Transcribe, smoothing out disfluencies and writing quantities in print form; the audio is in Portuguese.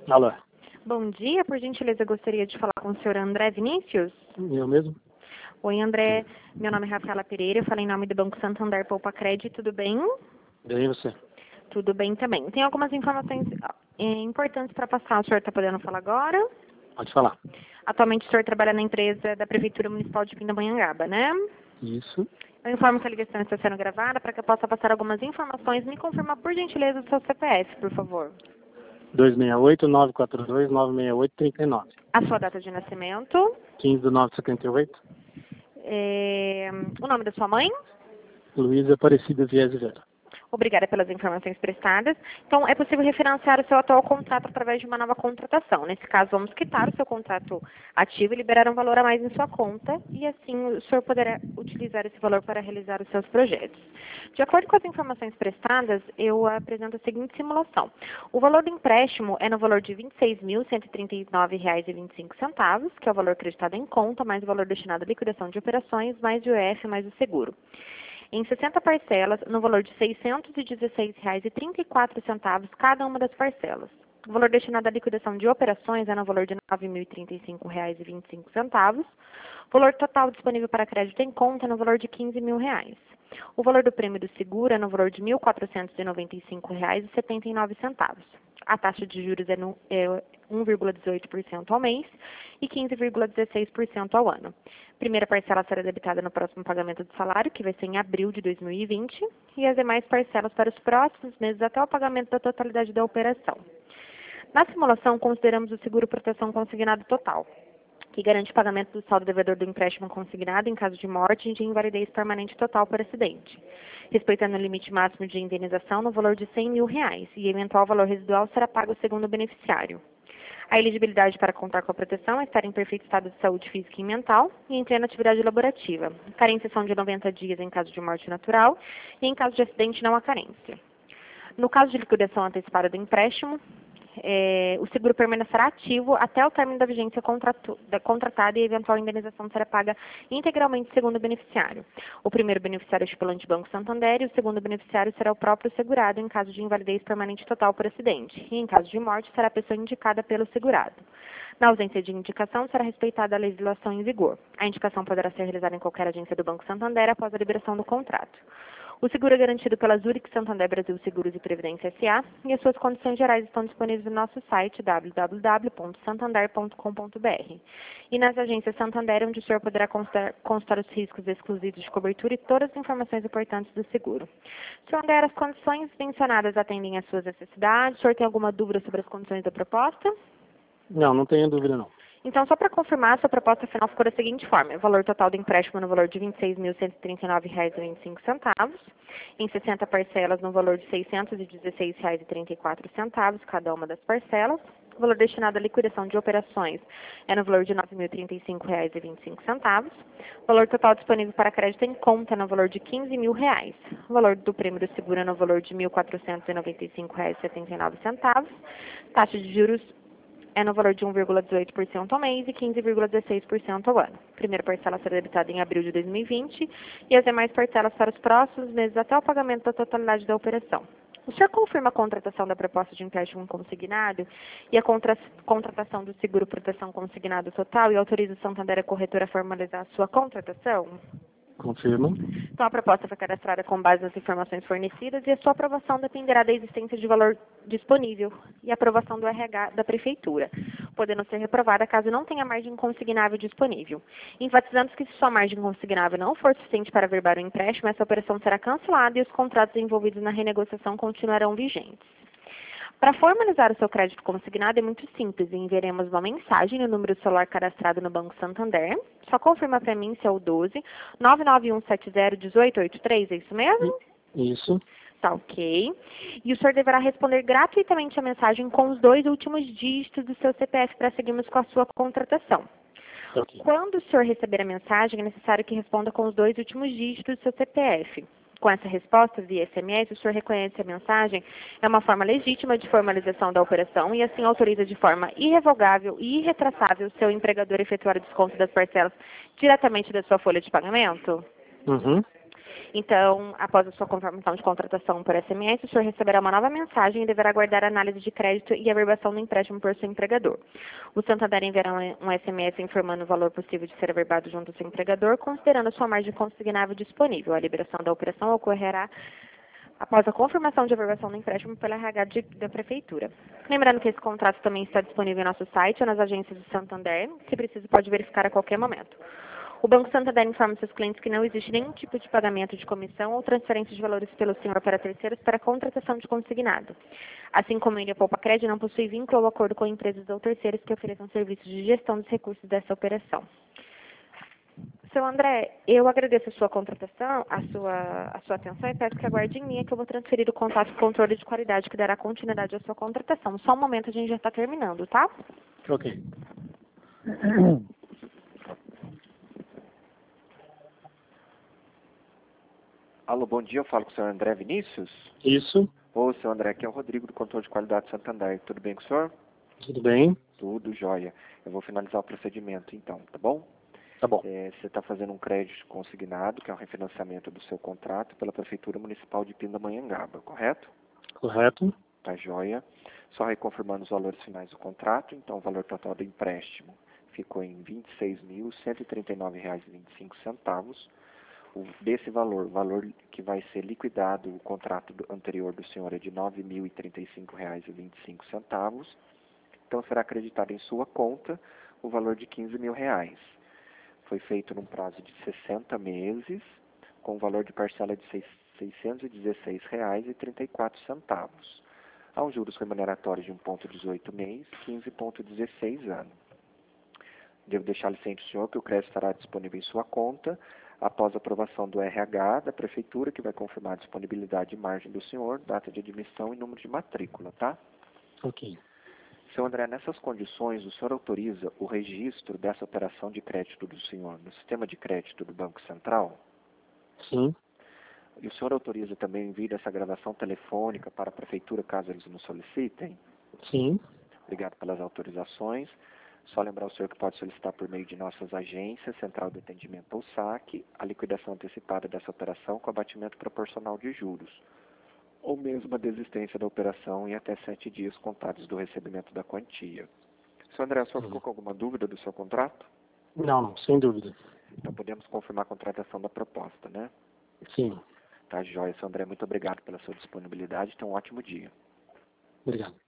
Alô, Bom dia, por gentileza, eu gostaria de falar com o senhor André Vinícius. eu mesmo? Oi, André, meu nome é Rafaela Pereira, eu falo em nome do Banco Santander Poupa Crédito, tudo bem? Bem, e você? Tudo bem também. Tem algumas informações importantes para passar, o senhor está podendo falar agora? Pode falar. Atualmente o senhor trabalha na empresa da Prefeitura Municipal de Pindamonhangaba, né? Isso. Eu informo que a ligação está sendo gravada para que eu possa passar algumas informações. Me confirma, por gentileza, o seu CPF, por favor. 268-942-968-39. A sua data de nascimento, 15/9/78. o nome da sua mãe. Luísa Aparecida Vies Vera. Obrigada pelas informações prestadas. Então, é possível refinanciar o seu atual contrato através de uma nova contratação. Nesse caso, vamos quitar o seu contrato ativo e liberar um valor a mais em sua conta, e assim o senhor poderá utilizar esse valor para realizar os seus projetos. De acordo com as informações prestadas, eu apresento a seguinte simulação. O valor do empréstimo é no valor de R$ 26.139,25, que é o valor acreditado em conta, mais o valor destinado à liquidação de operações, mais o IOF, mais o seguro. Em 60 parcelas, no valor de R$ 616,34 cada uma das parcelas. O valor destinado à liquidação de operações é no valor de R$ 9.035,25. O valor total disponível para crédito em conta é no valor de R$ 15.000. O valor do prêmio do seguro é no valor de R$ 1.495,79. A taxa de juros é 1,18% ao mês e 15,16% ao ano. Primeira parcela será debitada no próximo pagamento do salário, que vai ser em abril de 2020, e as demais parcelas para os próximos meses até o pagamento da totalidade da operação. Na simulação, consideramos o seguro proteção consignado total, que garante o pagamento do saldo devedor do empréstimo consignado em caso de morte e de invalidez permanente total por acidente, respeitando o limite máximo de indenização no valor de R$ 100.000, e eventual valor residual será pago segundo o beneficiário. A elegibilidade para contar com a proteção é estar em perfeito estado de saúde física e mental e em plena atividade laborativa. Carência são de 90 dias em caso de morte natural e em caso de acidente não há carência. No caso de liquidação antecipada do empréstimo, o seguro permanecerá ativo até o término da vigência contratada e a eventual indenização será paga integralmente segundo o beneficiário. O primeiro beneficiário é o estipulante Banco Santander e o segundo beneficiário será o próprio segurado em caso de invalidez permanente total por acidente. E em caso de morte, será a pessoa indicada pelo segurado. Na ausência de indicação, será respeitada a legislação em vigor. A indicação poderá ser realizada em qualquer agência do Banco Santander após a liberação do contrato. O seguro é garantido pela Zurich Santander Brasil Seguros e Previdência S.A. e as suas condições gerais estão disponíveis no nosso site www.santander.com.br e nas agências Santander, onde o senhor poderá constar os riscos exclusivos de cobertura e todas as informações importantes do seguro. Senhor André, as condições mencionadas atendem às suas necessidades? O senhor tem alguma dúvida sobre as condições da proposta? Não tenho dúvida não. Então, só para confirmar, a sua proposta final ficou da seguinte forma. O valor total do empréstimo no valor de R$ 26.139,25, em 60 parcelas no valor de R$ 616,34 cada uma das parcelas. O valor destinado à liquidação de operações é no valor de R$ 9.035,25. O valor total disponível para crédito em conta é no valor de R$ 15.000. O valor do prêmio do seguro é no valor de R$ 1.495,79. Taxa de juros é no valor de 1,18% ao mês e 15,16% ao ano. A primeira parcela será debitada em abril de 2020 e as demais parcelas para os próximos meses até o pagamento da totalidade da operação. O senhor confirma a contratação da proposta de empréstimo consignado e a contratação do seguro proteção consignado total e autoriza o Santander a corretora a formalizar a sua contratação? Confirmo. Então, a proposta foi cadastrada com base nas informações fornecidas e a sua aprovação dependerá da existência de valor disponível e aprovação do RH da Prefeitura, podendo ser reprovada caso não tenha margem consignável disponível. Enfatizando que se sua margem consignável não for suficiente para averbar o empréstimo, essa operação será cancelada e os contratos envolvidos na renegociação continuarão vigentes. Para formalizar o seu crédito consignado é muito simples. Enviaremos uma mensagem no número celular cadastrado no Banco Santander. Só confirma para mim se é o 12 99170 1883, é isso mesmo? Isso. Tá ok. E o senhor deverá responder gratuitamente a mensagem com os 2 últimos dígitos do seu CPF para seguirmos com a sua contratação. Ok. Quando o senhor receber a mensagem, é necessário que responda com os 2 últimos dígitos do seu CPF. Com essa resposta via SMS, o senhor reconhece a mensagem é uma forma legítima de formalização da operação e assim autoriza de forma irrevogável e irretrasável o seu empregador a efetuar o desconto das parcelas diretamente da sua folha de pagamento? Uhum. Então, após a sua confirmação de contratação por SMS, o senhor receberá uma nova mensagem e deverá aguardar a análise de crédito e averbação do empréstimo por seu empregador. O Santander enviará um SMS informando o valor possível de ser averbado junto ao seu empregador, considerando a sua margem consignável disponível. A liberação da operação ocorrerá após a confirmação de averbação do empréstimo pela RH da Prefeitura. Lembrando que esse contrato também está disponível em nosso site ou nas agências do Santander. Se preciso, pode verificar a qualquer momento. O Banco Santander informa seus clientes que não existe nenhum tipo de pagamento de comissão ou transferência de valores pelo senhor para terceiros para a contratação de consignado. Assim como ele, a Poupa Crédito não possui vínculo ou acordo com empresas ou terceiros que ofereçam serviços de gestão dos recursos dessa operação. Seu André, eu agradeço a sua contratação, a sua atenção e peço que aguarde em linha que eu vou transferir o contato de controle de qualidade que dará continuidade à sua contratação. Só um momento, a gente já está terminando, tá? Ok. Alô, bom dia, eu falo com o senhor André Vinícius. Isso. Ô, senhor André, aqui é o Rodrigo do Controle de Qualidade Santander. Tudo bem com o senhor? Tudo bem? Tudo jóia. Eu vou finalizar o procedimento então, tá bom? Tá bom. Você está fazendo um crédito consignado, que é um refinanciamento do seu contrato pela Prefeitura Municipal de Pindamonhangaba, correto? Correto. Tá jóia. Só reconfirmando os valores finais do contrato, então o valor total do empréstimo ficou em R$ 26.139,25. Desse valor, o valor que vai ser liquidado, o contrato anterior do senhor é de R$ 9.035,25. Então será acreditado em sua conta o valor de R$ 15.000. Foi feito num prazo de 60 meses, com o valor de parcela de R$ 616,34. Há um juros remuneratórios de 1,18 mês, 15,16 ano. Devo deixar ciente ao senhor que o crédito estará disponível em sua conta após a aprovação do RH da Prefeitura, que vai confirmar a disponibilidade de margem do senhor, data de admissão e número de matrícula, tá? Ok. Seu André, nessas condições, o senhor autoriza o registro dessa operação de crédito do senhor no sistema de crédito do Banco Central? Sim. E o senhor autoriza também o envio dessa gravação telefônica para a Prefeitura, caso eles nos solicitem? Sim. Obrigado pelas autorizações. Só lembrar o senhor que pode solicitar por meio de nossas agências, Central de Atendimento ou SAC, a liquidação antecipada dessa operação com abatimento proporcional de juros, ou mesmo a desistência da operação em até 7 dias contados do recebimento da quantia. Senhor André, o senhor ficou com alguma dúvida do seu contrato? Não, sem dúvida. Então podemos confirmar a contratação da proposta, né? Sim. Tá, jóia. Senhor André, muito obrigado pela sua disponibilidade. Tenha um ótimo dia. Obrigado.